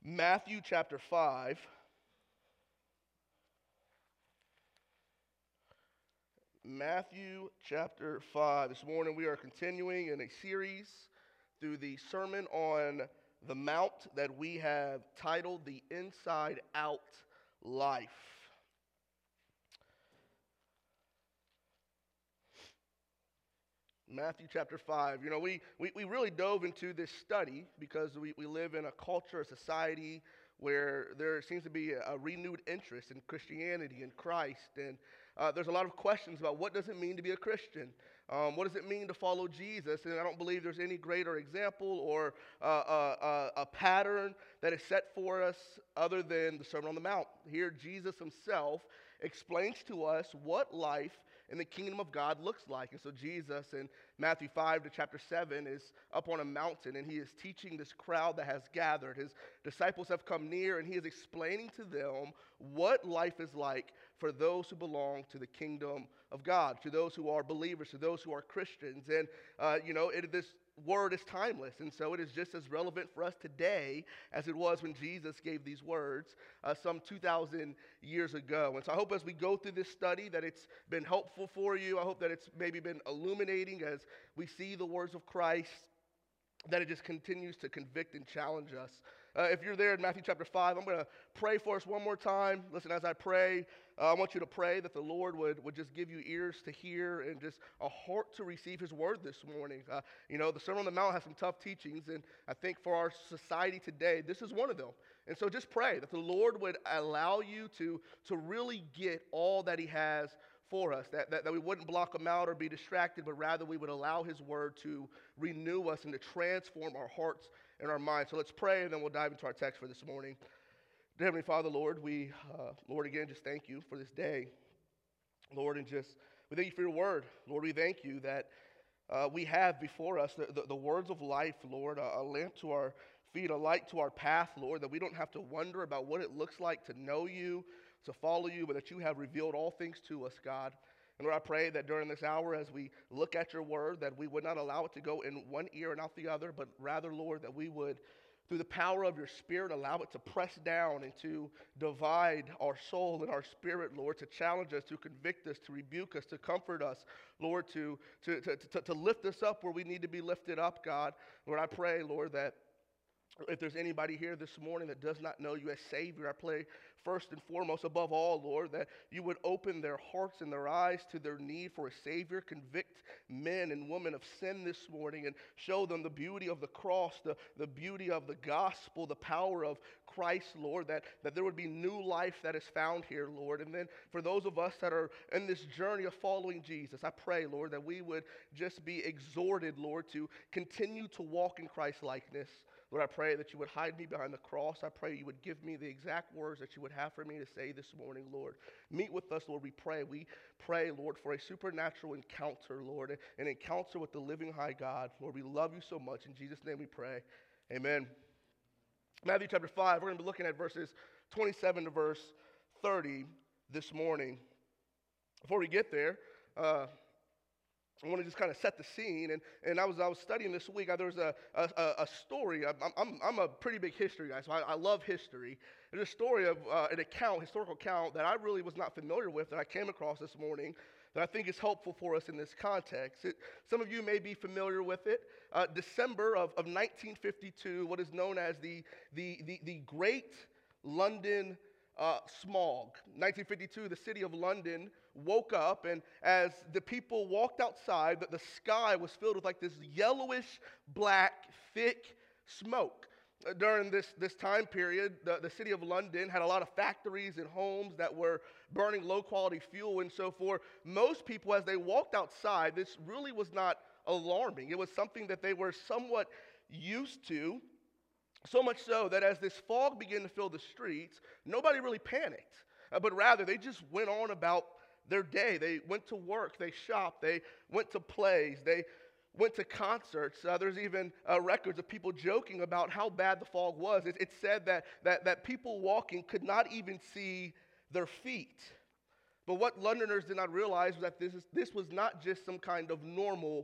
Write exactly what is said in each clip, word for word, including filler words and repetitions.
Matthew chapter five. Matthew chapter five. This morning we are continuing in a series through the Sermon on the Mount that we have titled The Inside Out Life. Matthew chapter five. You know, we, we, we really dove into this study because we, we live in a culture, a society where there seems to be a, a renewed interest in Christianity and Christ. And uh, there's a lot of questions about what does it mean to be a Christian? Um, what does it mean to follow Jesus? And I don't believe there's any greater example or uh, uh, uh, a pattern that is set for us other than the Sermon on the Mount. Here, Jesus himself explains to us what life in the kingdom of God looks like. And so Jesus in Matthew five to chapter seven is up on a mountain, and he is teaching this crowd that has gathered. His disciples have come near, and he is explaining to them what life is like for those who belong to the kingdom of God, to those who are believers, to those who are Christians. And, uh, you know, it, this word is timeless, and so it is just as relevant for us today as it was when Jesus gave these words uh, some two thousand years ago. And so I hope as we go through this study that it's been helpful for you. I hope that it's maybe been illuminating as we see the words of Christ, that it just continues to convict and challenge us. Uh, if you're there in Matthew chapter five, I'm going to pray for us one more time. Listen, as I pray, uh, I want you to pray that the Lord would, would just give you ears to hear and just a heart to receive his word this morning. Uh, you know, the Sermon on the Mount has some tough teachings, and I think for our society today, this is one of them. And so just pray that the Lord would allow you to, to really get all that he has for us, that, that, that we wouldn't block him out or be distracted, but rather we would allow his word to renew us and to transform our hearts and our minds. So let's pray, and then we'll dive into our text for this morning. Dear Heavenly Father, Lord, we, uh, Lord, again, just thank you for this day. Lord, and just, we thank you for your word. Lord, we thank you that uh, we have before us the, the, the words of life, Lord, a, a lamp to our feet, a light to our path, Lord, that we don't have to wonder about what it looks like to know you, to follow you, but that you have revealed all things to us, God. And Lord, I pray that during this hour, as we look at your word, that we would not allow it to go in one ear and out the other, but rather, Lord, that we would, through the power of your Spirit, allow it to press down and to divide our soul and our spirit, Lord, to challenge us, to convict us, to rebuke us, to comfort us, Lord, to, to, to, to, to lift us up where we need to be lifted up, God. Lord, I pray, Lord, that if there's anybody here this morning that does not know you as Savior, I pray first and foremost, above all, Lord, that you would open their hearts and their eyes to their need for a Savior, convict men and women of sin this morning, and show them the beauty of the cross, the, the beauty of the gospel, the power of Christ, Lord, that, that there would be new life that is found here, Lord. And then for those of us that are in this journey of following Jesus, I pray, Lord, that we would just be exhorted, Lord, to continue to walk in Christ likeness. Lord, I pray that you would hide me behind the cross. I pray you would give me the exact words that you would have for me to say this morning, Lord. Meet with us, Lord, we pray. We pray, Lord, for a supernatural encounter, Lord, an encounter with the living high God. Lord, we love you so much. In Jesus' name we pray. Amen. Matthew chapter five, we're going to be looking at verses twenty-seven to verse thirty this morning. Before we get there, uh, I want to just kind of set the scene, and, and I was I was studying this week. There was a a, a story. I'm, I'm I'm a pretty big history guy, so I, I love history. There's a story of uh, an account, historical account that I really was not familiar with that I came across this morning that I think is helpful for us in this context. It, some of you may be familiar with it. Uh, December of, of nineteen fifty-two, what is known as the the the, the Great London Uh, smog. nineteen fifty-two, the city of London woke up, and as the people walked outside, the, the sky was filled with like this yellowish, black, thick smoke. Uh, during this, this time period, the, the city of London had a lot of factories and homes that were burning low-quality fuel, and so for most people, as they walked outside, this really was not alarming. It was something that they were somewhat used to. So much so that as this fog began to fill the streets, nobody really panicked, uh, but rather they just went on about their day. They went to work, they shopped, they went to plays, they went to concerts. Uh, there's even uh, records of people joking about how bad the fog was. It, it said that, that, that people walking could not even see their feet. But what Londoners did not realize was that this, is, this was not just some kind of normal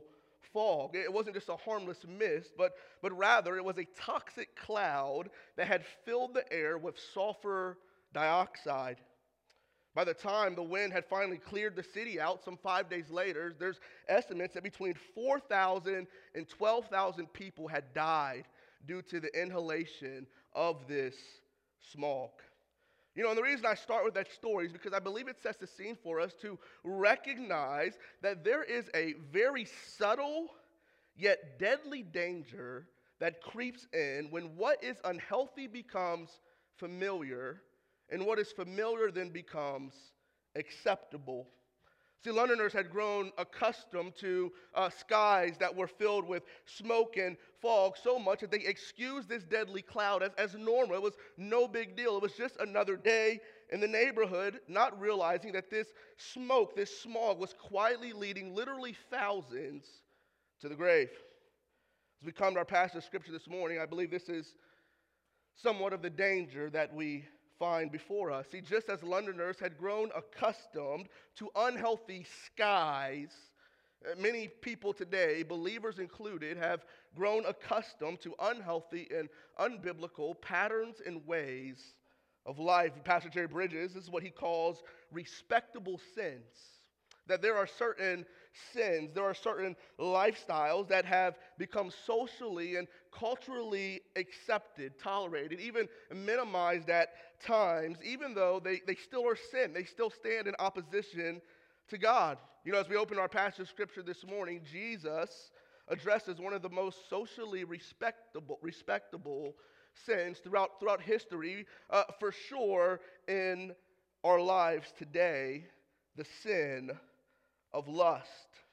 fog. It wasn't just a harmless mist, but, but rather it was a toxic cloud that had filled the air with sulfur dioxide. By the time the wind had finally cleared the city out, some five days later, there's estimates that between four thousand and twelve thousand people had died due to the inhalation of this smog. You know, and the reason I start with that story is because I believe it sets the scene for us to recognize that there is a very subtle yet deadly danger that creeps in when what is unhealthy becomes familiar, and what is familiar then becomes acceptable. See, Londoners had grown accustomed to uh, skies that were filled with smoke and fog so much that they excused this deadly cloud as, as normal. It was no big deal. It was just another day in the neighborhood, not realizing that this smoke, this smog, was quietly leading literally thousands to the grave. As we come to our passage of Scripture this morning, I believe this is somewhat of the danger that we find before us. See, just as Londoners had grown accustomed to unhealthy skies, many people today, believers included, have grown accustomed to unhealthy and unbiblical patterns and ways of life. Pastor Jerry Bridges, this is what he calls respectable sins. That there are certain sins, there are certain lifestyles that have become socially and culturally accepted, tolerated, even minimized at times, even though they, they still are sin. They still stand in opposition to God. You know, as we open our passage of Scripture this morning, Jesus addresses one of the most socially respectable, respectable sins throughout, throughout history, uh, for sure in our lives today, the sin of lust.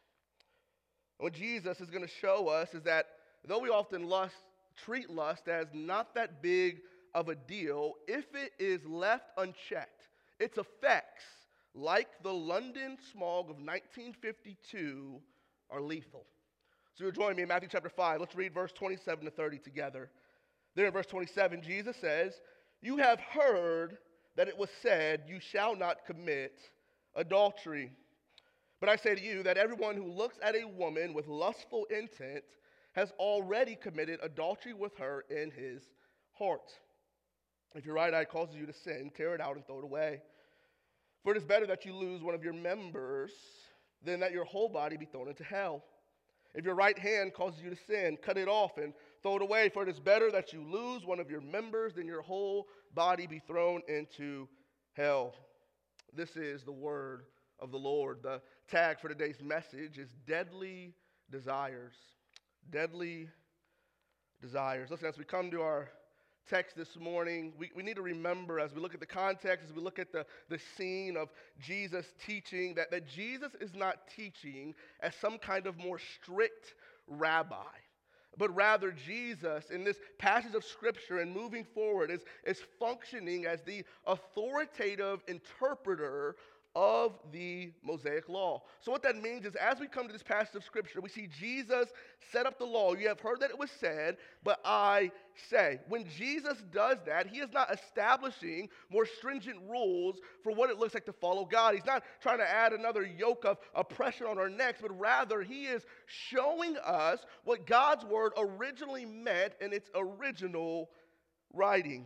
What Jesus is going to show us is that though we often lust, treat lust as not that big of a deal, if it is left unchecked, its effects, like the London smog of nineteen fifty-two, are lethal. So you'll join me in Matthew chapter five. Let's read verse twenty-seven to thirty together. There in verse twenty-seven, Jesus says, "You have heard that it was said, 'You shall not commit adultery.' But I say to you that everyone who looks at a woman with lustful intent has already committed adultery with her in his heart. If your right eye causes you to sin, tear it out and throw it away. For it is better that you lose one of your members than that your whole body be thrown into hell. If your right hand causes you to sin, cut it off and throw it away. For it is better that you lose one of your members than your whole body be thrown into hell." This is the word of the Lord. The tag for today's message is deadly desires. Deadly desires. Listen, as we come to our text this morning, we, we need to remember as we look at the context, as we look at the, the scene of Jesus teaching, that, that Jesus is not teaching as some kind of more strict rabbi. But rather, Jesus, in this passage of Scripture and moving forward, is, is functioning as the authoritative interpreter of the Mosaic Law. So what that means is, as we come to this passage of Scripture, we see Jesus set up the law. You have heard that it was said, but I say. When Jesus does that, he is not establishing more stringent rules for what it looks like to follow God. He's not trying to add another yoke of oppression on our necks, but rather he is showing us what God's word originally meant in its original writing.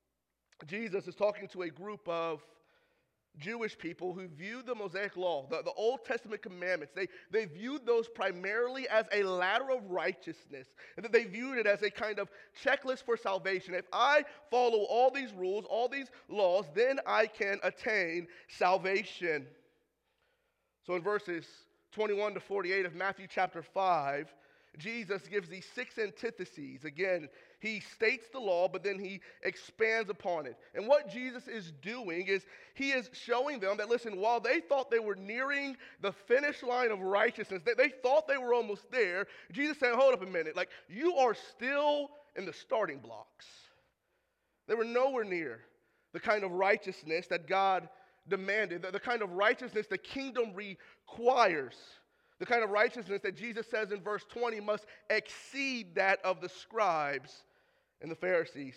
Jesus is talking to a group of Jewish people who viewed the Mosaic Law, the, the Old Testament commandments, they, they viewed those primarily as a ladder of righteousness, and that they viewed it as a kind of checklist for salvation. If I follow all these rules, all these laws, then I can attain salvation. So in verses twenty-one to forty-eight of Matthew chapter five, Jesus gives these six antitheses. Again, he states the law, but then he expands upon it. And what Jesus is doing is he is showing them that, listen, while they thought they were nearing the finish line of righteousness, they, they thought they were almost there, Jesus said, hold up a minute, like, you are still in the starting blocks. They were nowhere near the kind of righteousness that God demanded, the, the kind of righteousness the kingdom requires. The kind of righteousness that Jesus says in verse twenty must exceed that of the scribes and the Pharisees.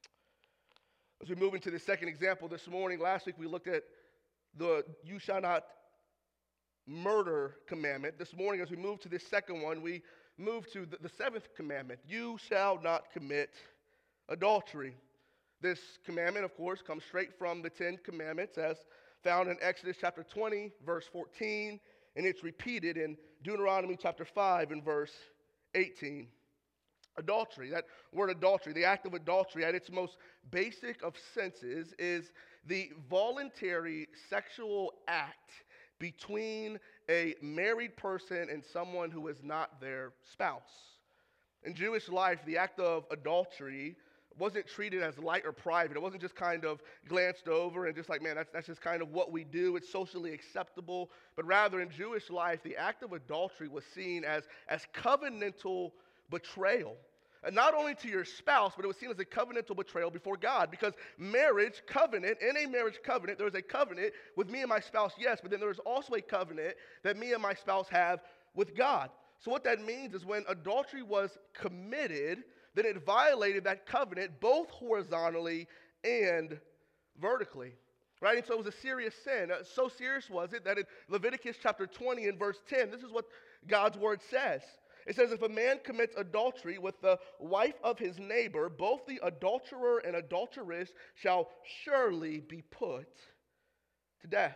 As we move into the second example this morning, last week we looked at the you shall not murder commandment. This morning, as we move to this second one, we move to the, the seventh commandment. You shall not commit adultery. This commandment, of course, comes straight from the Ten Commandments as found in Exodus chapter twenty, verse fourteen, and it's repeated in Deuteronomy chapter five and verse eighteen. Adultery, that word adultery, the act of adultery at its most basic of senses is the voluntary sexual act between a married person and someone who is not their spouse. In Jewish life, the act of adultery wasn't treated as light or private. It wasn't just kind of glanced over and just like, man, that's, that's just kind of what we do. It's socially acceptable. But rather, in Jewish life, the act of adultery was seen as, as covenantal betrayal. And not only to your spouse, but it was seen as a covenantal betrayal before God. Because marriage, covenant, in a marriage covenant, there is a covenant with me and my spouse, yes, but then there is also a covenant that me and my spouse have with God. So what that means is when adultery was committed, then it violated that covenant both horizontally and vertically. Right? And so it was a serious sin. Uh, so serious was it that in Leviticus chapter twenty and verse ten, this is what God's word says. It says, if a man commits adultery with the wife of his neighbor, both the adulterer and adulteress shall surely be put to death.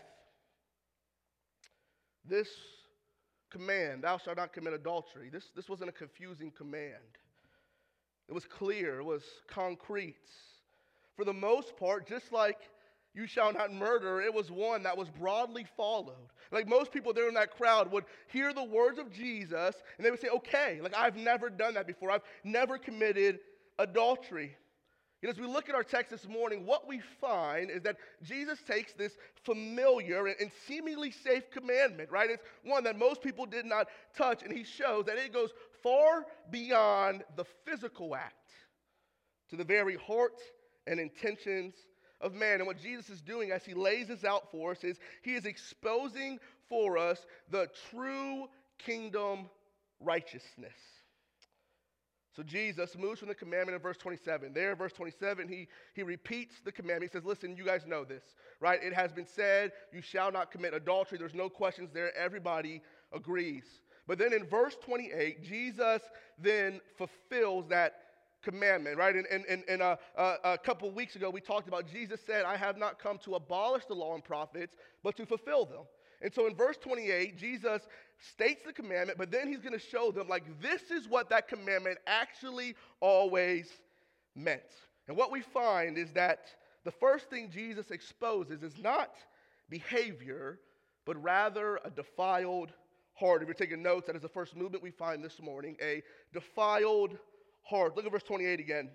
This command, thou shalt not commit adultery, this, this wasn't a confusing command. It was clear, it was concrete. For the most part, just like you shall not murder, it was one that was broadly followed. Like most people there in that crowd would hear the words of Jesus and they would say, okay, like I've never done that before. I've never committed adultery. And as we look at our text this morning, what we find is that Jesus takes this familiar and seemingly safe commandment, right? It's one that most people did not touch, and he shows that it goes far beyond the physical act to the very heart and intentions of man. And what Jesus is doing as he lays this out for us is he is exposing for us the true kingdom righteousness. So Jesus moves from the commandment in verse twenty-seven. There in verse twenty-seven, he, he repeats the commandment. He says, listen, you guys know this, right? It has been said, you shall not commit adultery. There's no questions there. Everybody agrees. But then in verse twenty-eight, Jesus then fulfills that commandment, right? And, and, and, and uh, uh, a couple of weeks ago, we talked about Jesus said, I have not come to abolish the law and prophets, but to fulfill them. And so in verse twenty-eight, Jesus states the commandment, but then he's going to show them, like, this is what that commandment actually always meant. And what we find is that the first thing Jesus exposes is not behavior, but rather a defiled heart. If you're taking notes, that is the first movement we find this morning, a defiled heart. Look at verse twenty-eight again.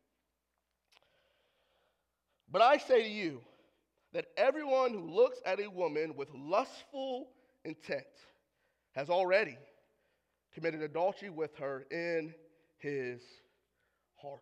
But I say to you that everyone who looks at a woman with lustful intent has already committed adultery with her in his heart.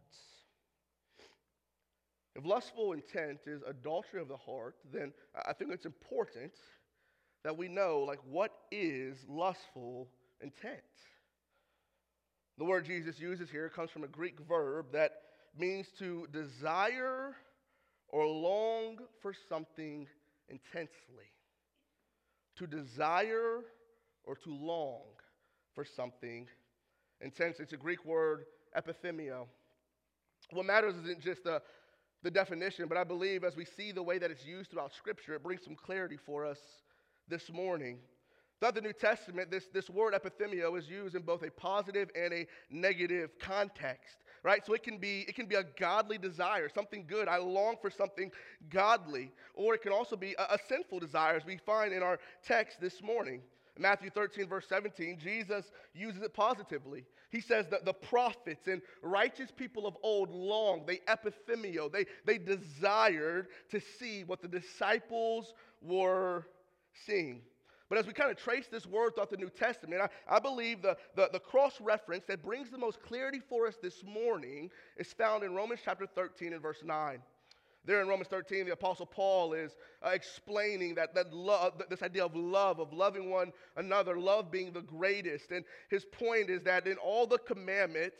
If lustful intent is adultery of the heart, then I think it's important that we know, like, what is lustful intent? The word Jesus uses here comes from a Greek verb that means to desire or long for something intensely. To desire or to long for something intense. It's a Greek word, epithemio. What matters isn't just the, the definition, but I believe as we see the way that it's used throughout Scripture, it brings some clarity for us this morning. Throughout the New Testament, this, this word epithemio is used in both a positive and a negative context, right? So it can be it can be a godly desire, something good. I long for something godly. Or it can also be a, a sinful desire, as we find in our text this morning. In Matthew thirteen, verse seventeen, Jesus uses it positively. He says that the prophets and righteous people of old longed, they epithemio, they, they desired to see what the disciples were seeing. But as we kind of trace this word throughout the New Testament, I, I believe the, the, the cross-reference that brings the most clarity for us this morning is found in Romans chapter thirteen and verse nine. There in Romans thirteen, the Apostle Paul is uh, explaining that, that love, this idea of love, of loving one another, love being the greatest. And his point is that in all the commandments,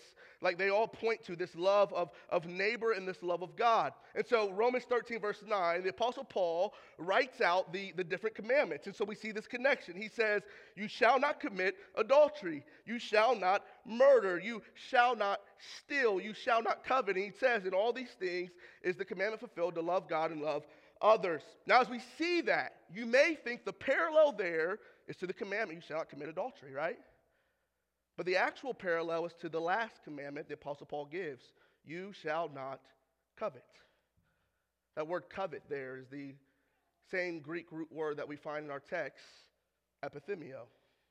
Like they all point to this love of, of neighbor and this love of God. And so Romans thirteen verse nine, the Apostle Paul writes out the, the different commandments. And so we see this connection. He says, you shall not commit adultery. You shall not murder. You shall not steal. You shall not covet. And he says in all these things is the commandment fulfilled to love God and love others. Now as we see that, you may think the parallel there is to the commandment, you shall not commit adultery, right? But the actual parallel is to the last commandment the Apostle Paul gives. You shall not covet. That word covet there is the same Greek root word that we find in our text, epithemio.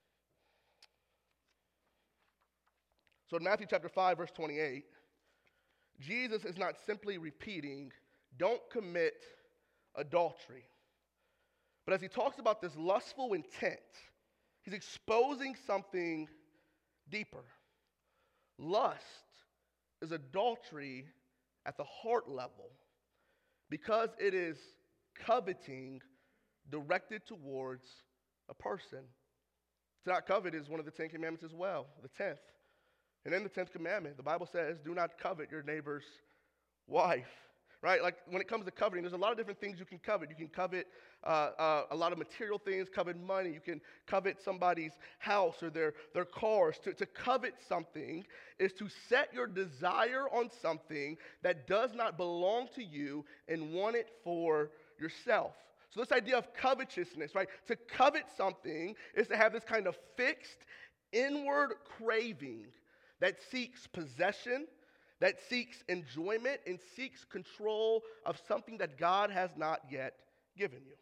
So in Matthew chapter five, verse twenty-eight, Jesus is not simply repeating, don't commit adultery. But as he talks about this lustful intent, he's exposing something deeper. Lust is adultery at the heart level because it is coveting directed towards a person. To not covet is one of the Ten Commandments as well, the tenth. And in the tenth commandment, the Bible says, do not covet your neighbor's wife. Right? Like when it comes to coveting, there's a lot of different things you can covet. You can covet uh, uh, a lot of material things, covet money. You can covet somebody's house or their, their cars. To, to covet something is to set your desire on something that does not belong to you and want it for yourself. So this idea of covetousness, right? To covet something is to have this kind of fixed inward craving that seeks possession, that seeks enjoyment and seeks control of something that God has not yet given you.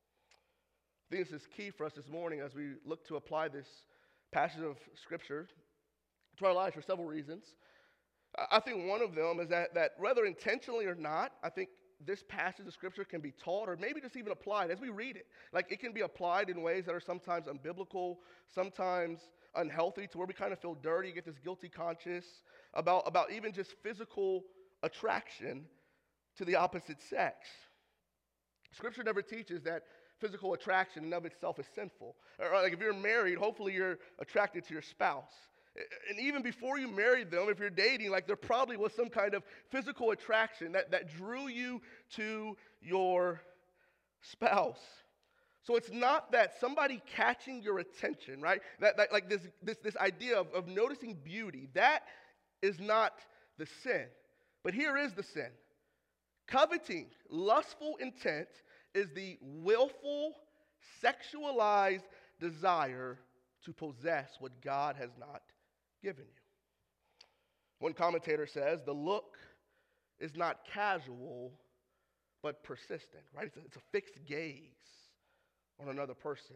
I think this is key for us this morning as we look to apply this passage of Scripture to our lives for several reasons. I think one of them is that, that whether intentionally or not, I think this passage of Scripture can be taught or maybe just even applied as we read it. Like it can be applied in ways that are sometimes unbiblical, sometimes unhealthy, to where we kind of feel dirty, get this guilty conscience about, about even just physical attraction to the opposite sex. Scripture never teaches that physical attraction in of itself is sinful. Or like if you're married, hopefully you're attracted to your spouse. And even before you married them, if you're dating, like there probably was some kind of physical attraction that, that drew you to your spouse. So it's not that somebody catching your attention, right? That, that like this, this, this idea of, of noticing beauty, that is not the sin. But here is the sin. Coveting, lustful intent is the willful, sexualized desire to possess what God has not given you. One commentator says, the look is not casual, but persistent, right? It's a, it's a fixed gaze on another person.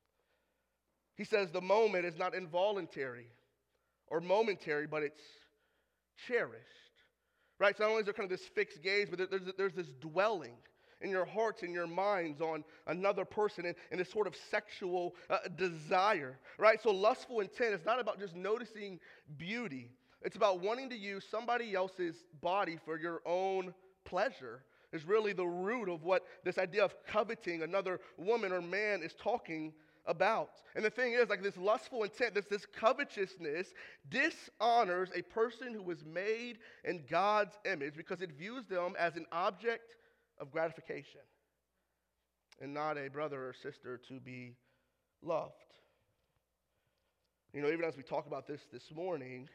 He says the moment is not involuntary or momentary, but it's cherished, right? So not only is there kind of this fixed gaze, but there's, there's this dwelling in your hearts and your minds on another person and, and this sort of sexual uh, desire, right? So lustful intent is not about just noticing beauty. It's about wanting to use somebody else's body for your own pleasure. Is really the root of what this idea of coveting another woman or man is talking about. And the thing is, like this lustful intent, this, this covetousness dishonors a person who was made in God's image because it views them as an object of gratification and not a brother or sister to be loved. You know, even as we talk about this this morning,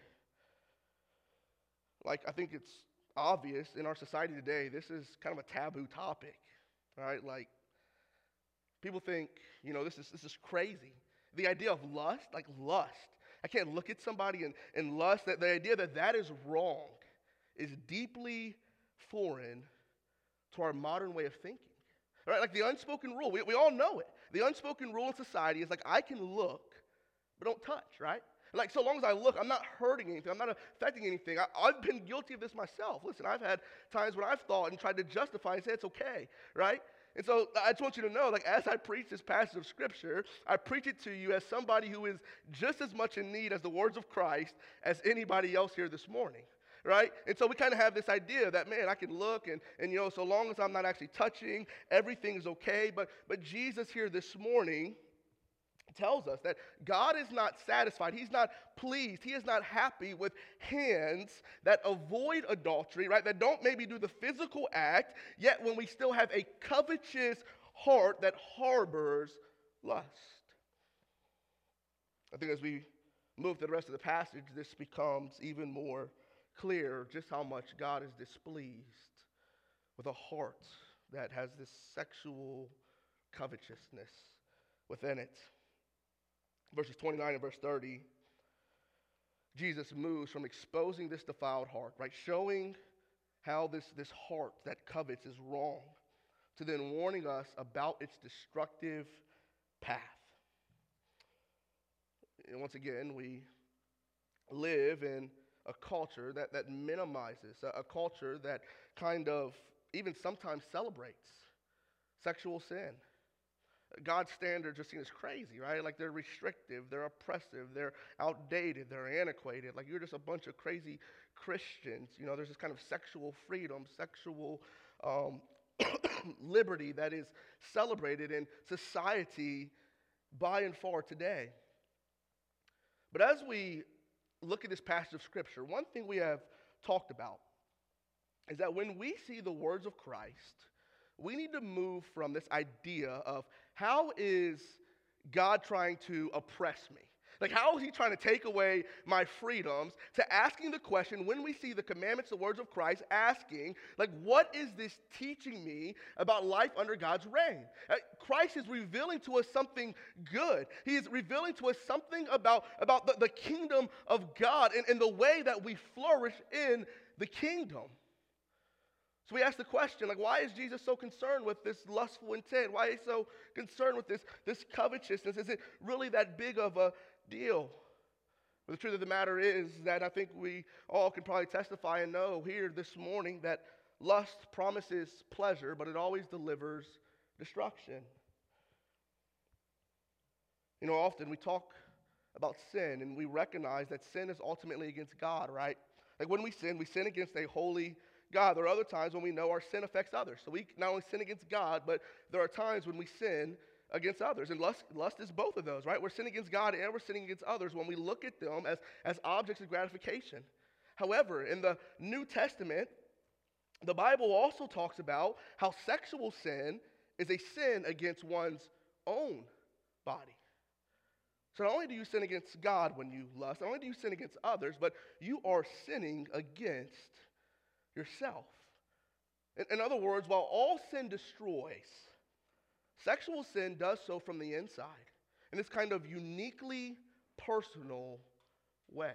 like I think it's obvious in our society today, this is kind of a taboo topic, right? Like, people think, you know, this is this is crazy. The idea of lust, like lust. I can't look at somebody and, and lust. That the idea that that is wrong is deeply foreign to our modern way of thinking, right? Like the unspoken rule, we, we all know it. The unspoken rule in society is like, I can look, but don't touch, right? Like, so long as I look, I'm not hurting anything. I'm not affecting anything. I, I've been guilty of this myself. Listen, I've had times when I've thought and tried to justify and say it's okay, right? And so I just want you to know, like, as I preach this passage of Scripture, I preach it to you as somebody who is just as much in need as the words of Christ as anybody else here this morning, right? And so we kind of have this idea that, man, I can look and, and, you know, so long as I'm not actually touching, everything is okay. But, but Jesus here this morning tells us that God is not satisfied. He's not pleased. He is not happy with hands that avoid adultery, right? That don't maybe do the physical act, yet when we still have a covetous heart that harbors lust. I think as we move to the rest of the passage, this becomes even more clear just how much God is displeased with a heart that has this sexual covetousness within it. Verses twenty-nine and verse thirty, Jesus moves from exposing this defiled heart, right, showing how this, this heart that covets is wrong, to then warning us about its destructive path. And once again, we live in a culture that, that minimizes, a, a culture that kind of even sometimes celebrates sexual sin. God's standards are seen as crazy, right? Like they're restrictive, they're oppressive, they're outdated, they're antiquated. Like you're just a bunch of crazy Christians. You know, there's this kind of sexual freedom, sexual um, liberty that is celebrated in society by and far today. But as we look at this passage of Scripture, one thing we have talked about is that when we see the words of Christ, we need to move from this idea of how is God trying to oppress me? Like, how is he trying to take away my freedoms? To asking the question, when we see the commandments, the words of Christ, asking, like, what is this teaching me about life under God's reign? Uh, Christ is revealing to us something good. He is revealing to us something about, about the, the kingdom of God and, and the way that we flourish in the kingdom. So we ask the question, like, why is Jesus so concerned with this lustful intent? Why is he so concerned with this, this covetousness? Is it really that big of a deal? But the truth of the matter is that I think we all can probably testify and know here this morning that lust promises pleasure, but it always delivers destruction. You know, often we talk about sin and we recognize that sin is ultimately against God, right? Like when we sin, we sin against a holy God. There are other times when we know our sin affects others. So we not only sin against God, but there are times when we sin against others. And lust, lust is both of those, right? We're sinning against God and we're sinning against others when we look at them as, as objects of gratification. However, in the New Testament, the Bible also talks about how sexual sin is a sin against one's own body. So not only do you sin against God when you lust, not only do you sin against others, but you are sinning against yourself. In, in other words, while all sin destroys, sexual sin does so from the inside in this kind of uniquely personal way.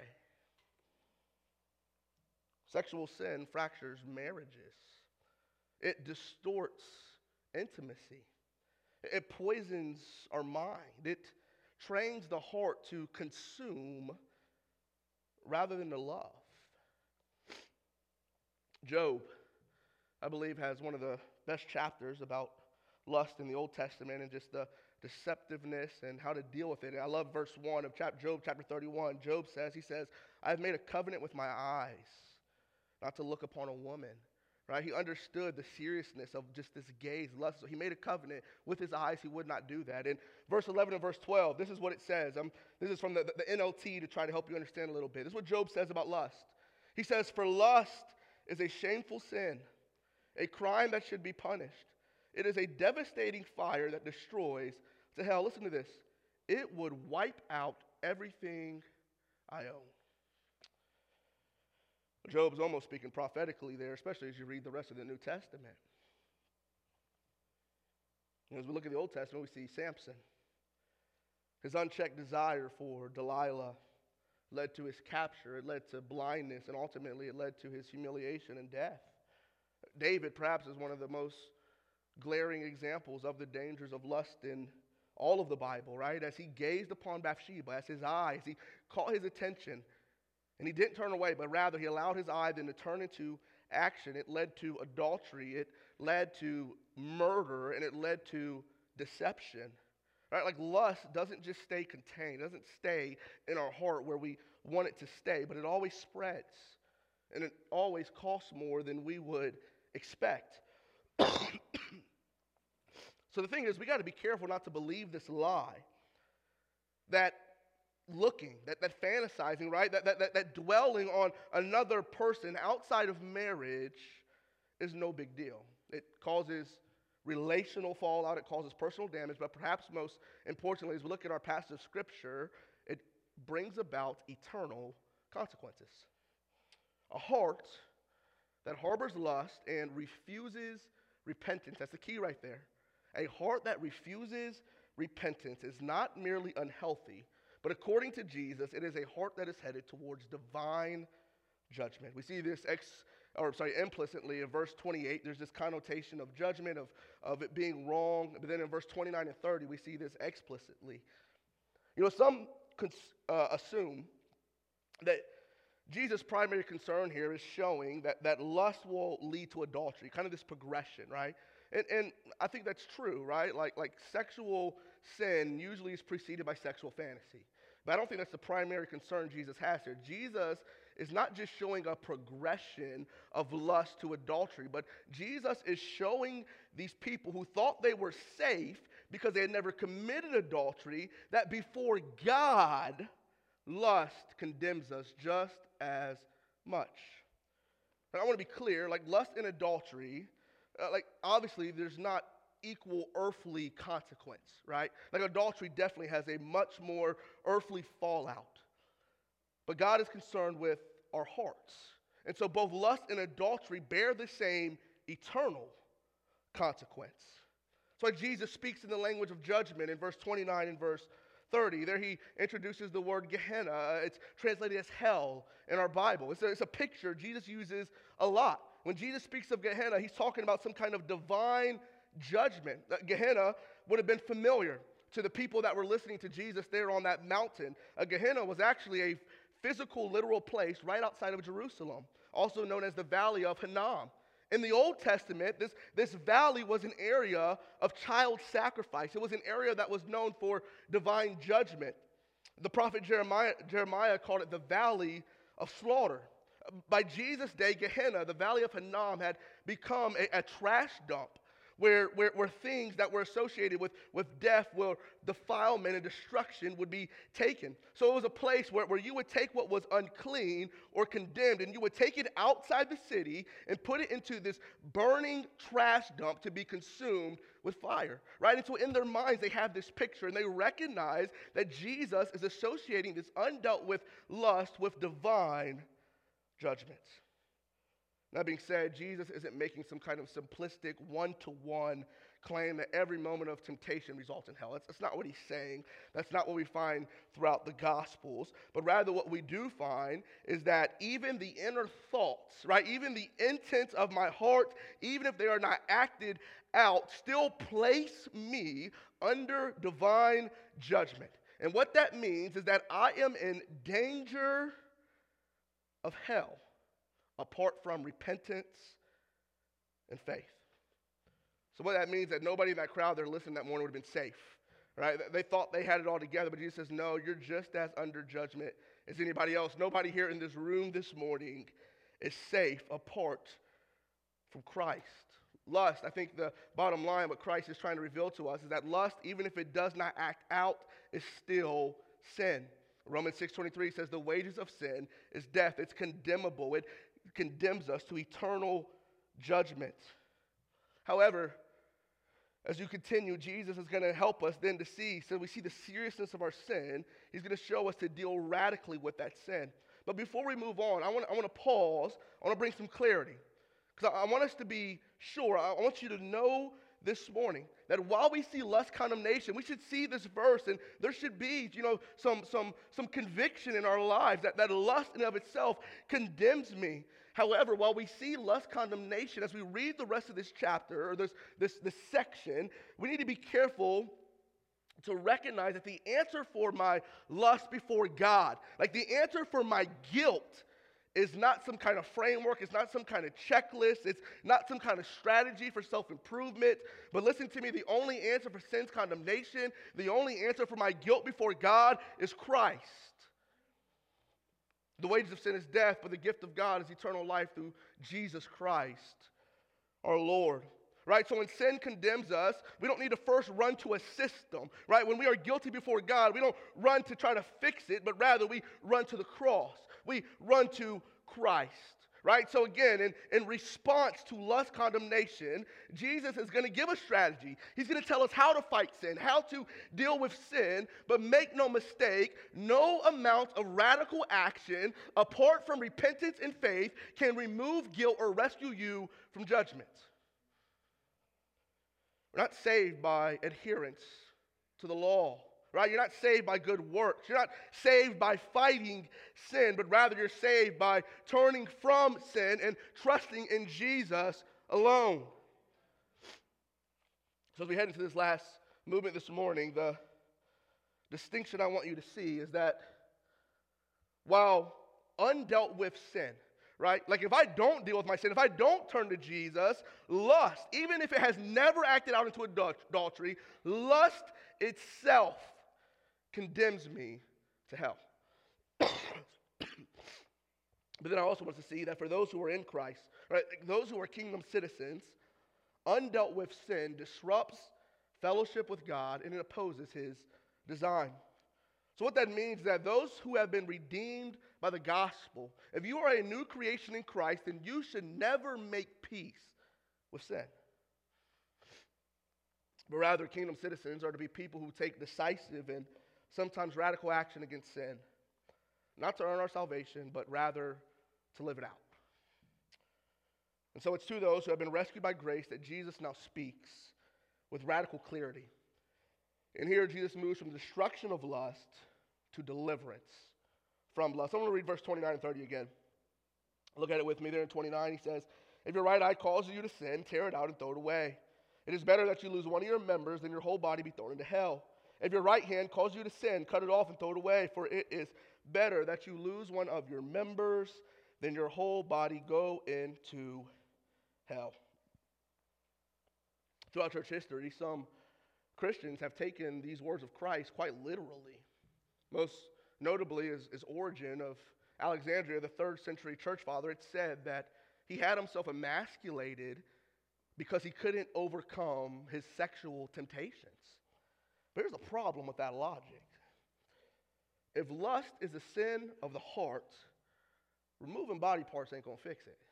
Sexual sin fractures marriages. It distorts intimacy. It poisons our mind. It trains the heart to consume rather than to love. Job, I believe, has one of the best chapters about lust in the Old Testament and just the deceptiveness and how to deal with it. And I love verse one of Job chapter thirty-one. Job says, he says, I have made a covenant with my eyes not to look upon a woman. Right? He understood the seriousness of just this gaze, lust. So he made a covenant with his eyes. He would not do that. In verse eleven and verse twelve, this is what it says. Um, this is from the, the, the N L T to try to help you understand a little bit. This is what Job says about lust. He says, for lust is a shameful sin, a crime that should be punished. It is a devastating fire that destroys to hell. Listen to this. It would wipe out everything I own. Job's almost speaking prophetically there, especially as you read the rest of the New Testament. And as we look at the Old Testament, we see Samson. His unchecked desire for Delilah led to his capture. It led to blindness, and ultimately it led to his humiliation and death. David, perhaps, is one of the most glaring examples of the dangers of lust in all of the Bible, right? As he gazed upon Bathsheba, as his eyes, he caught his attention, and he didn't turn away, but rather he allowed his eye then to turn into action. It led to adultery, it led to murder, and it led to deception. Right? Like lust doesn't just stay contained, it doesn't stay in our heart where we want it to stay, but it always spreads, and it always costs more than we would expect. So the thing is, we got to be careful not to believe this lie that looking, that, that fantasizing, right? That, that, that, that dwelling on another person outside of marriage is no big deal. It causes relational fallout, it causes personal damage, but perhaps most importantly, as we look at our passage of Scripture, it brings about eternal consequences. A heart that harbors lust and refuses repentance, that's the key right there. A heart that refuses repentance is not merely unhealthy, but according to Jesus, it is a heart that is headed towards divine judgment. We see this ex, or sorry, implicitly in verse twenty-eight. There's this connotation of judgment, of, of it being wrong. But then in verse twenty-nine and thirty, we see this explicitly. You know, some cons- uh, assume that Jesus' primary concern here is showing that, that lust will lead to adultery, kind of this progression, right? And, and I think that's true, right? Like, like sexual sin usually is preceded by sexual fantasy. But I don't think that's the primary concern Jesus has here. Jesus is not just showing a progression of lust to adultery, but Jesus is showing these people who thought they were safe because they had never committed adultery, that before God, lust condemns us just as much. And I want to be clear, like lust and adultery, uh, like obviously there's not equal earthly consequence, right? Like adultery definitely has a much more earthly fallout. But God is concerned with our hearts. And so both lust and adultery bear the same eternal consequence. That's why Jesus speaks in the language of judgment in verse twenty-nine and verse thirty. There he introduces the word Gehenna. It's translated as hell in our Bible. It's a, it's a picture Jesus uses a lot. When Jesus speaks of Gehenna, he's talking about some kind of divine judgment. Gehenna would have been familiar to the people that were listening to Jesus there on that mountain. A Gehenna was actually a physical, literal place right outside of Jerusalem, also known as the Valley of Hinnom. In the Old Testament, this, this valley was an area of child sacrifice. It was an area that was known for divine judgment. The prophet Jeremiah, Jeremiah called it the Valley of Slaughter. By Jesus' day, Gehenna, the Valley of Hinnom, had become a, a trash dump where, where, where things that were associated with, with death, where defilement and destruction would be taken. So it was a place where, where you would take what was unclean or condemned, and you would take it outside the city and put it into this burning trash dump to be consumed with fire, right? And so in their minds, they have this picture, and they recognize that Jesus is associating this undealt with lust with divine judgment. That being said, Jesus isn't making some kind of simplistic one-to-one claim that every moment of temptation results in hell. That's, that's not what he's saying. That's not what we find throughout the Gospels. But rather what we do find is that even the inner thoughts, right, even the intents of my heart, even if they are not acted out, still place me under divine judgment. And what that means is that I am in danger of hell apart from repentance and faith. So what that means is that nobody in that crowd there listening that morning would have been safe, right? They thought they had it all together, but Jesus says, no, you're just as under judgment as anybody else. Nobody here in this room this morning is safe apart from Christ. Lust, I think the bottom line, what Christ is trying to reveal to us is that lust, even if it does not act out, is still sin. Romans six twenty-three says the wages of sin is death. It's condemnable. It condemns us to eternal judgment. However, as you continue, Jesus is going to help us then to see, so we see the seriousness of our sin. He's going to show us to deal radically with that sin. But before we move on, I want, I want to pause. I want to bring some clarity. Because I, I want us to be sure, I want you to know this morning that while we see lust condemnation, we should see this verse, and there should be, you know, some some some conviction in our lives that, that lust in and of itself condemns me. However, while we see lust condemnation, as we read the rest of this chapter or this this this section, we need to be careful to recognize that the answer for my lust before God, like the answer for my guilt, is not some kind of framework, it's not some kind of checklist, it's not some kind of strategy for self-improvement. But listen to me, the only answer for sin's condemnation, the only answer for my guilt before God is Christ. The wages of sin is death, but the gift of God is eternal life through Jesus Christ, our Lord. Right? So when sin condemns us, we don't need to first run to a system, right? When we are guilty before God, we don't run to try to fix it, but rather we run to the cross. We run to Christ, right? So again, in, in response to lust condemnation, Jesus is going to give a strategy. He's going to tell us how to fight sin, how to deal with sin, but make no mistake, no amount of radical action apart from repentance and faith can remove guilt or rescue you from judgment. We're not saved by adherence to the law, right? You're not saved by good works. You're not saved by fighting sin, but rather you're saved by turning from sin and trusting in Jesus alone. So as we head into this last movement this morning, the distinction I want you to see is that while undealt with sin, right? Like if I don't deal with my sin, if I don't turn to Jesus, lust, even if it has never acted out into adultery, lust itself condemns me to hell. But then I also want to see that for those who are in Christ, right, those who are kingdom citizens, undealt with sin disrupts fellowship with God and it opposes his design. So what that means is that those who have been redeemed by the gospel, if you are a new creation in Christ, then you should never make peace with sin. But rather, kingdom citizens are to be people who take decisive and sometimes radical action against sin, not to earn our salvation, but rather to live it out. And so it's to those who have been rescued by grace that Jesus now speaks with radical clarity. And here Jesus moves from destruction of lust to deliverance from lust. I'm going to read verse twenty-nine and thirty again. Look at it with me there in twenty-nine. He says, if your right eye causes you to sin, tear it out and throw it away. It is better that you lose one of your members than your whole body be thrown into hell. If your right hand causes you to sin, cut it off and throw it away. For it is better that you lose one of your members than your whole body go into hell. Throughout church history, some Christians have taken these words of Christ quite literally. Most notably is, is Origen of Alexandria, the third century church father. It said that he had himself emasculated because he couldn't overcome his sexual temptations. But here's the problem with that logic. If lust is a sin of the heart, removing body parts ain't going to fix it.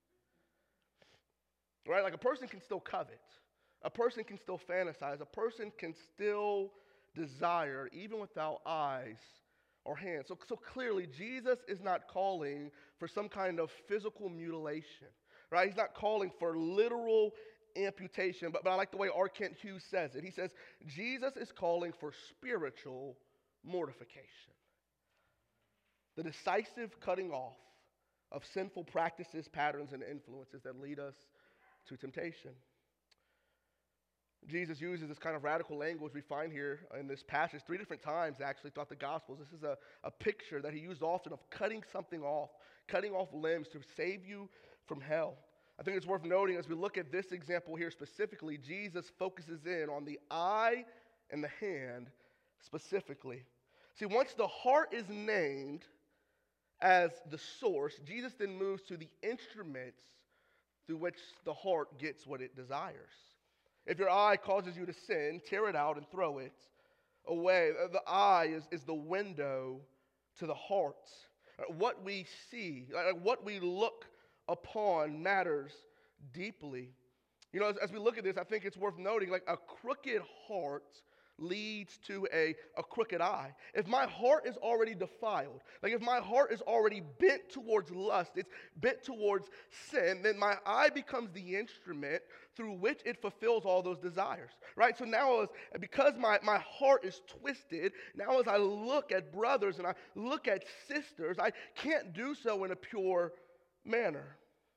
Right? Like a person can still covet. A person can still fantasize. A person can still desire, even without eyes or hands. So, so clearly, Jesus is not calling for some kind of physical mutilation, right? He's not calling for literal amputation, but, but I like the way R. Kent Hughes says it. He says, Jesus is calling for spiritual mortification. The decisive cutting off of sinful practices, patterns, and influences that lead us to temptation. Jesus uses this kind of radical language we find here in this passage three different times actually throughout the Gospels. This is a, a picture that he used often of cutting something off, cutting off limbs to save you from hell. I think it's worth noting as we look at this example here specifically, Jesus focuses in on the eye and the hand specifically. See, once the heart is named as the source, Jesus then moves to the instruments through which the heart gets what it desires. If your eye causes you to sin, tear it out and throw it away. The eye is, is the window to the heart. What we see, what we look upon matters deeply. You know, as, as we look at this, I think it's worth noting, like a crooked heart leads to a, a crooked eye. If my heart is already defiled, like if my heart is already bent towards lust, it's bent towards sin, then my eye becomes the instrument through which it fulfills all those desires, right? So now, as, because my, my heart is twisted, now as I look at brothers and I look at sisters, I can't do so in a pure manner.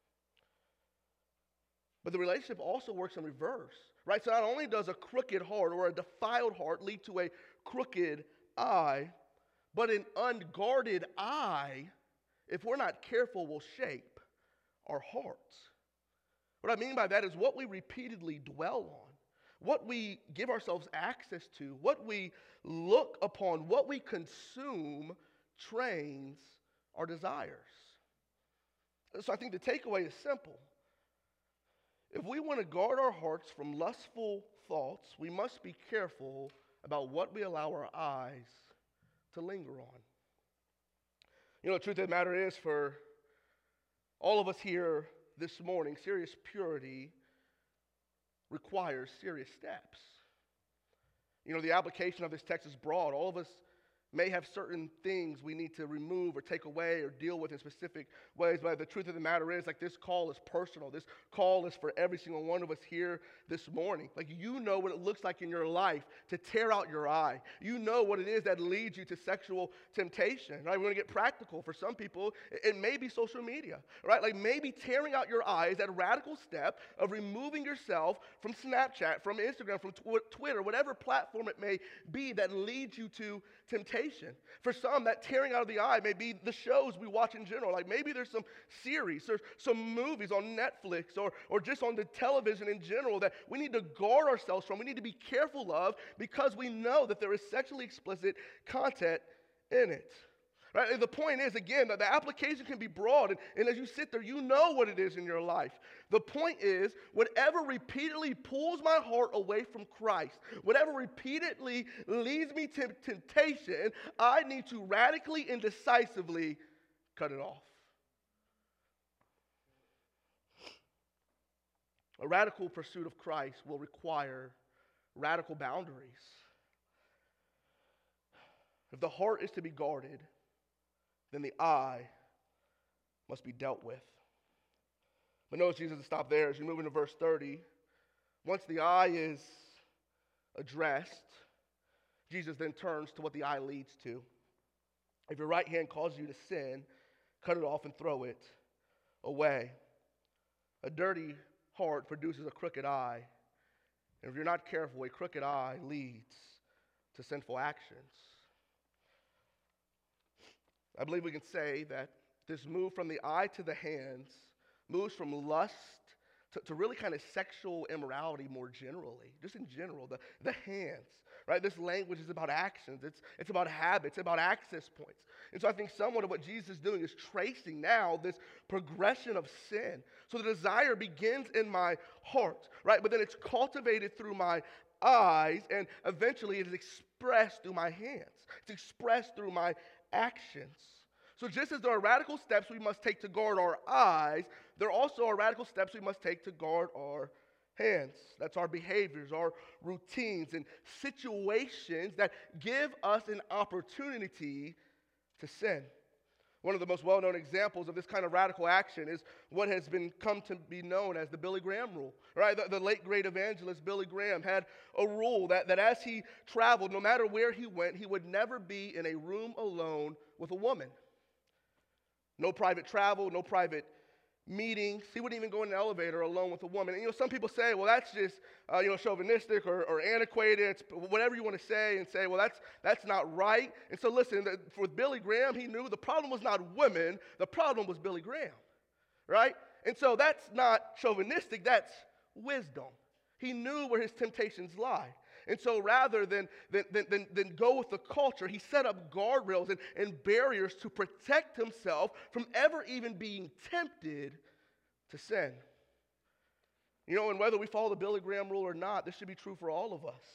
But the relationship also works in reverse, right? So not only does a crooked heart or a defiled heart lead to a crooked eye, but an unguarded eye, if we're not careful, will shape our hearts. What I mean by that is what we repeatedly dwell on, what we give ourselves access to, what we look upon, what we consume trains our desires. So I think the takeaway is simple. If we want to guard our hearts from lustful thoughts, we must be careful about what we allow our eyes to linger on. You know, the truth of the matter is, for all of us here this morning, serious purity requires serious steps. You know, the application of this text is broad. All of us may have certain things we need to remove or take away or deal with in specific ways, but the truth of the matter is, like, this call is personal. This call is for every single one of us here this morning. Like, you know what it looks like in your life to tear out your eye. You know what it is that leads you to sexual temptation, right? We're going to get practical. For some people, it may be social media, right? Like, maybe tearing out your eye is that radical step of removing yourself from Snapchat, from Instagram, from tw- Twitter, whatever platform it may be that leads you to temptation. For some, that tearing out of the eye may be the shows we watch in general. Like, maybe there's some series, there's some movies on Netflix or, or just on the television in general that we need to guard ourselves from. We need to be careful of because we know that there is sexually explicit content in it. Right? And the point is, again, that the application can be broad, and, and as you sit there, you know what it is in your life. The point is, whatever repeatedly pulls my heart away from Christ, whatever repeatedly leads me to temptation, I need to radically and decisively cut it off. A radical pursuit of Christ will require radical boundaries. If the heart is to be guarded, then the eye must be dealt with. But notice Jesus doesn't stop there. As you move into verse thirty, once the eye is addressed, Jesus then turns to what the eye leads to. If your right hand causes you to sin, cut it off and throw it away. A dirty heart produces a crooked eye. And if you're not careful, a crooked eye leads to sinful actions. I believe we can say that this move from the eye to the hands moves from lust to, to really kind of sexual immorality more generally, just in general, the, the hands, right? This language is about actions. It's, it's about habits, about access points. And so I think somewhat of what Jesus is doing is tracing now this progression of sin. So the desire begins in my heart, right? But then it's cultivated through my eyes, and eventually it is expressed through my hands. It's expressed through my actions. So just as there are radical steps we must take to guard our eyes, there also are radical steps we must take to guard our hands. That's our behaviors, our routines, and situations that give us an opportunity to sin. One of the most well-known examples of this kind of radical action is what has been come to be known as the Billy Graham rule. Right? The, the late great evangelist Billy Graham had a rule that, that as he traveled, no matter where he went, he would never be in a room alone with a woman. No private travel, no private meetings. He wouldn't even go in an elevator alone with a woman. And you know, some people say, well, that's just uh, you know, chauvinistic or, or antiquated. It's whatever you want to say, and say, well, that's that's not right. And so listen, the, for Billy Graham, he knew the problem was not women. The problem was Billy Graham, right? And so that's not chauvinistic. That's wisdom. He knew where his temptations lie. And so rather than, than, than, than go with the culture, he set up guardrails and, and barriers to protect himself from ever even being tempted to sin. You know, and whether we follow the Billy Graham rule or not, this should be true for all of us.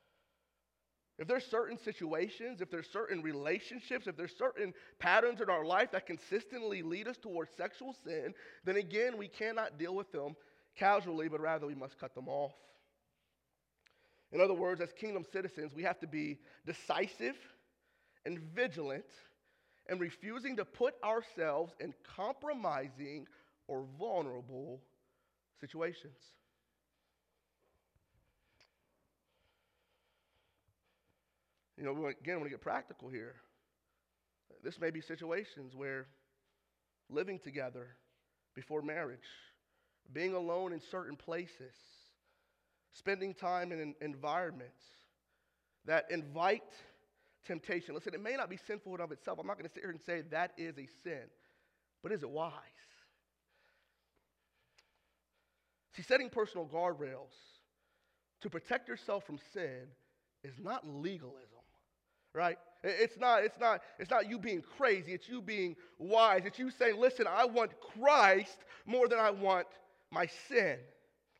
If there's certain situations, if there's certain relationships, if there's certain patterns in our life that consistently lead us towards sexual sin, then again, we cannot deal with them casually, but rather we must cut them off. In other words, as kingdom citizens, we have to be decisive and vigilant and refusing to put ourselves in compromising or vulnerable situations. You know, again, when we get practical here, this may be situations where living together before marriage, being alone in certain places, spending time in environments that invite temptation. Listen, it may not be sinful in of itself. I'm not going to sit here and say that is a sin. But is it wise? See, setting personal guardrails to protect yourself from sin is not legalism, right? It's not, it's not, it's not you being crazy. It's you being wise. It's you saying, listen, I want Christ more than I want my sin.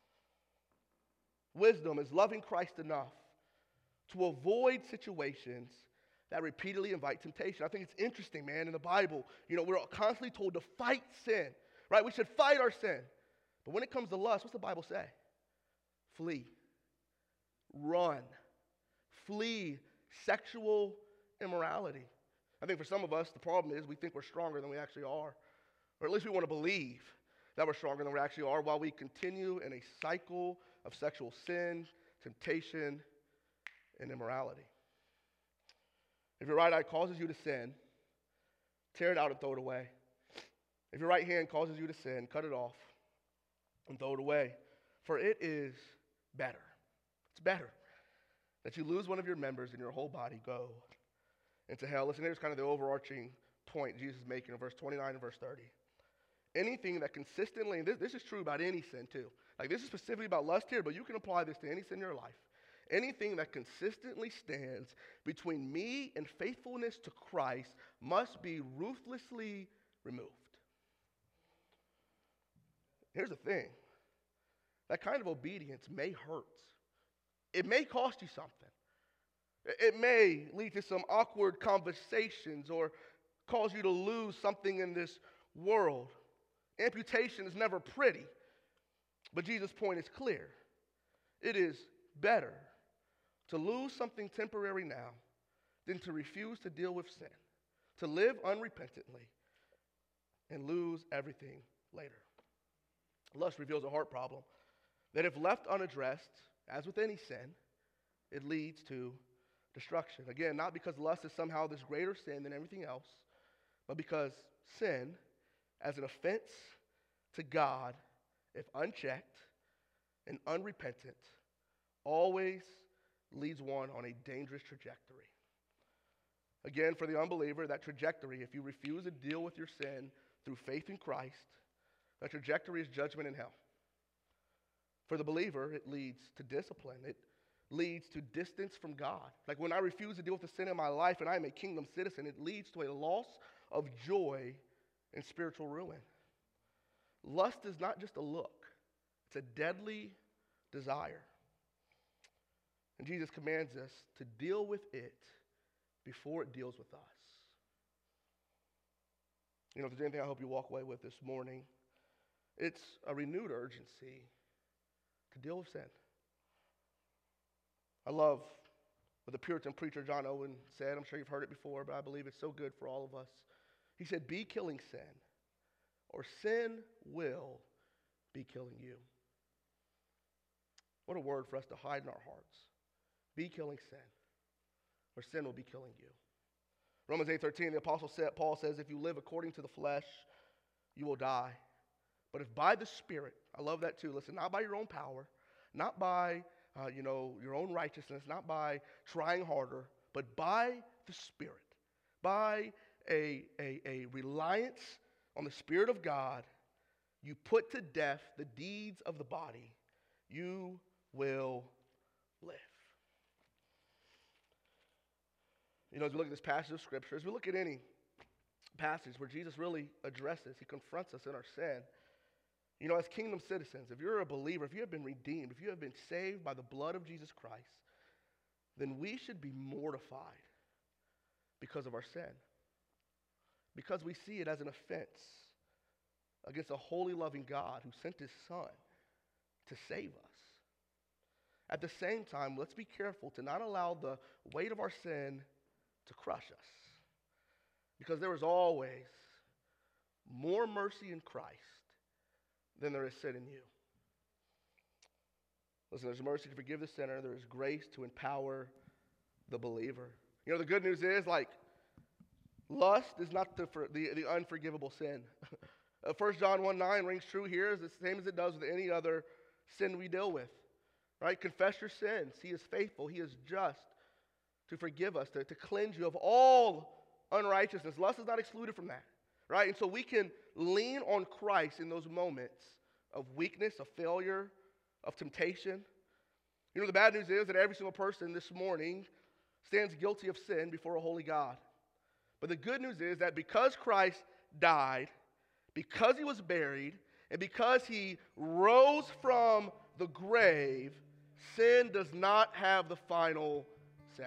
Wisdom is loving Christ enough to avoid situations that repeatedly invite temptation. I think it's interesting, man, in the Bible, you know, we're constantly told to fight sin, right? We should fight our sin. But when it comes to lust, what's the Bible say? Flee. Run. Flee sexual immorality. I think for some of us, the problem is we think we're stronger than we actually are. Or at least we want to believe that we're stronger than we actually are while we continue in a cycle of sexual sin, temptation, and immorality. If your right eye causes you to sin, tear it out and throw it away. If your right hand causes you to sin, cut it off and throw it away. For it is better. It's better that you lose one of your members and your whole body go into hell. Listen, here's kind of the overarching point Jesus is making in verse twenty-nine and verse thirty. Anything that consistently, and this, this is true about any sin too. Like this is specifically about lust here, but you can apply this to any sin in your life. Anything that consistently stands between me and faithfulness to Christ must be ruthlessly removed. Here's the thing. That kind of obedience may hurt. It may cost you something. It may lead to some awkward conversations or cause you to lose something in this world. Amputation is never pretty, but Jesus' point is clear. It is better to lose something temporary now than to refuse to deal with sin, to live unrepentantly, and lose everything later. Lust reveals a heart problem that if left unaddressed, as with any sin, it leads to destruction. Again, not because lust is somehow this greater sin than everything else, but because sin, as an offense to God, if unchecked and unrepentant, always leads one on a dangerous trajectory. Again, for the unbeliever, that trajectory, if you refuse to deal with your sin through faith in Christ, that trajectory is judgment in hell. For the believer, it leads to discipline. It leads to distance from God. Like when I refuse to deal with the sin in my life and I am a kingdom citizen, it leads to a loss of joy and spiritual ruin. Lust is not just a look. It's a deadly desire. And Jesus commands us to deal with it before it deals with us. You know, if there's anything I hope you walk away with this morning, it's a renewed urgency to deal with sin. I love what the Puritan preacher John Owen said. I'm sure you've heard it before, but I believe it's so good for all of us. He said, "Be killing sin, or sin will be killing you." What a word for us to hide in our hearts. Be killing sin, or sin will be killing you. Romans eight thirteen, the Apostle said, Paul says, if you live according to the flesh, you will die. But if by the Spirit, I love that too, listen, not by your own power, not by, uh, you know, your own righteousness, not by trying harder, but by the Spirit, by a, a, a reliance on the Spirit of God, you put to death the deeds of the body, you will live. You know, as we look at this passage of Scripture, as we look at any passage where Jesus really addresses, he confronts us in our sin, you know, as kingdom citizens, if you're a believer, if you have been redeemed, if you have been saved by the blood of Jesus Christ, then we should be mortified because of our sin. Because we see it as an offense against a holy, loving God who sent his Son to save us. At the same time, let's be careful to not allow the weight of our sin to crush us. Because there is always more mercy in Christ than there is sin in you. Listen, there's mercy to forgive the sinner. There is grace to empower the believer. You know, the good news is, like, lust is not the, the, the unforgivable sin. uh, First John one nine rings true here. It's the same as it does with any other sin we deal with. Right? Confess your sins. He is faithful. He is just to forgive us, to, to cleanse you of all unrighteousness. Lust is not excluded from that. Right? And so we can lean on Christ in those moments of weakness, of failure, of temptation. You know, the bad news is that every single person this morning stands guilty of sin before a holy God. But the good news is that because Christ died, because he was buried, and because he rose from the grave, Sin does not have the final say.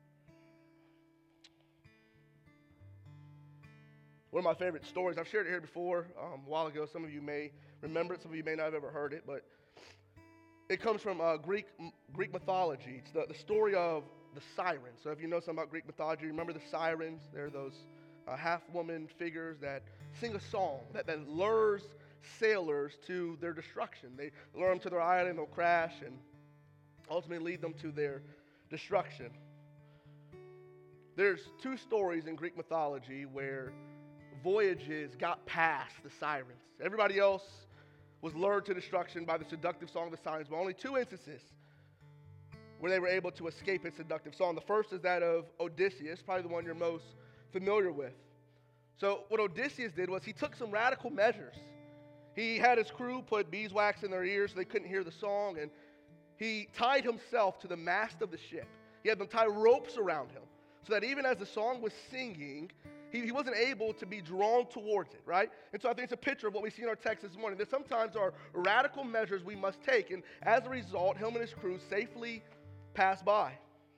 One of my favorite stories, I've shared it here before um, a while ago. Some of you may remember it, some of you may not have ever heard it, but it comes from uh, Greek Greek mythology. It's the, the story of the sirens. So if you know something about Greek mythology, remember the sirens? They're those uh, half-woman figures that sing a song that, that lures sailors to their destruction. They lure them to their island, they'll crash, and ultimately lead them to their destruction. There's two stories in Greek mythology where voyages got past the sirens. Everybody else was lured to destruction by the seductive song of the sirens, but only two instances where they were able to escape its seductive song. The first is that of Odysseus, probably the one you're most familiar with. So what Odysseus did was he took some radical measures. He had his crew put beeswax in their ears so they couldn't hear the song, and he tied himself to the mast of the ship. He had them tie ropes around him so that even as the song was singing, He, he wasn't able to be drawn towards it, right? And so I think it's a picture of what we see in our text this morning. That sometimes there are radical measures we must take, and as a result, him and his crew safely pass by.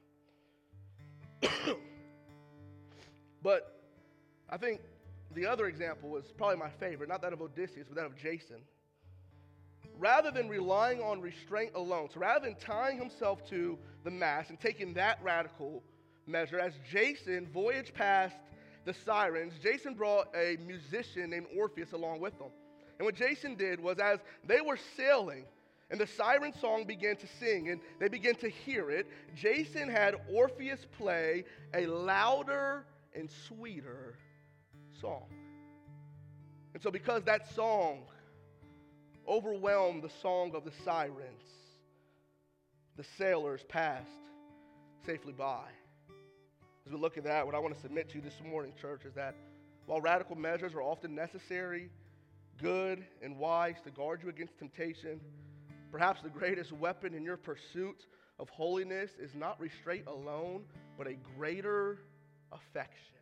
But I think the other example was probably my favorite, not that of Odysseus, but that of Jason. Rather than relying on restraint alone, so rather than tying himself to the mast and taking that radical measure, as Jason voyaged past the sirens, Jason brought a musician named Orpheus along with them. And what Jason did was, as they were sailing and the siren song began to sing and they began to hear it, Jason had Orpheus play a louder and sweeter song. And so because that song overwhelmed the song of the sirens, the sailors passed safely by. As we look at that, what I want to submit to you this morning, church, is that while radical measures are often necessary, good, and wise to guard you against temptation, perhaps the greatest weapon in your pursuit of holiness is not restraint alone, but a greater affection.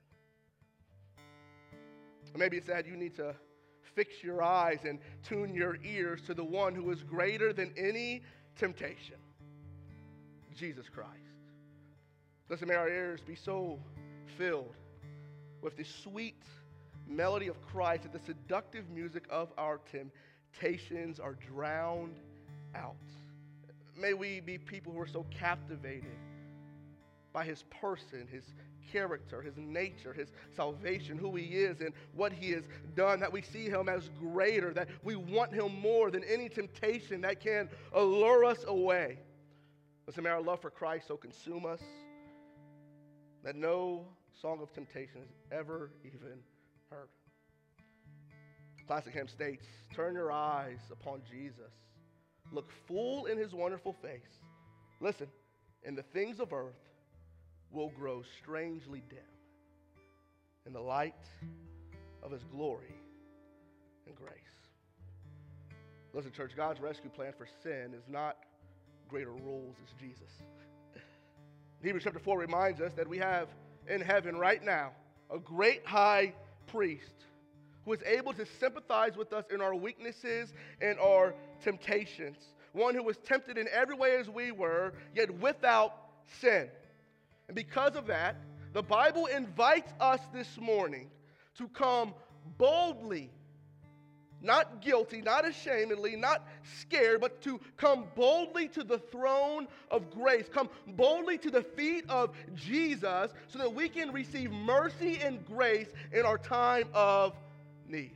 Maybe it's that you need to fix your eyes and tune your ears to the one who is greater than any temptation, Jesus Christ. Listen, may our ears be so filled with the sweet melody of Christ that the seductive music of our temptations are drowned out. May we be people who are so captivated by his person, his character, his nature, his salvation, who he is and what he has done, that we see him as greater, that we want him more than any temptation that can allure us away. Listen, may our love for Christ so consume us that no song of temptation is ever even heard. Classic hymn states, turn your eyes upon Jesus. Look full in his wonderful face. Listen, and the things of earth will grow strangely dim in the light of his glory and grace. Listen, church, God's rescue plan for sin is not greater rules, it's Jesus. Hebrews chapter four reminds us that we have in heaven right now a great high priest who is able to sympathize with us in our weaknesses and our temptations. One who was tempted in every way as we were, yet without sin. And because of that, the Bible invites us this morning to come boldly, not guilty, not ashamedly, not scared, but to come boldly to the throne of grace. Come boldly to the feet of Jesus so that we can receive mercy and grace in our time of need.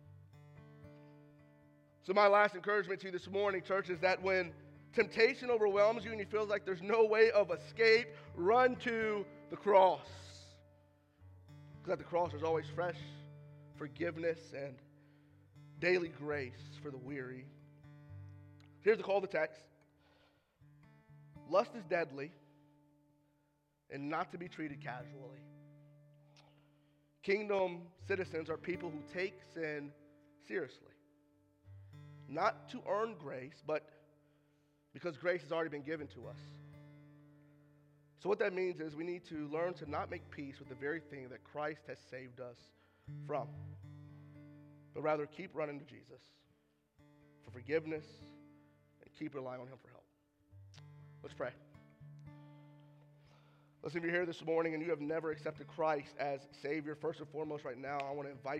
So my last encouragement to you this morning, church, is that when temptation overwhelms you and you feel like there's no way of escape, run to the cross. Because at the cross there's always fresh forgiveness and daily grace for the weary. Here's the call of the text. Lust is deadly and not to be treated casually. Kingdom citizens are people who take sin seriously. Not to earn grace, but because grace has already been given to us. So what that means is we need to learn to not make peace with the very thing that Christ has saved us from, but rather keep running to Jesus for forgiveness and keep relying on him for help. Let's pray. Listen, if you're here this morning and you have never accepted Christ as Savior, first and foremost right now, I want to invite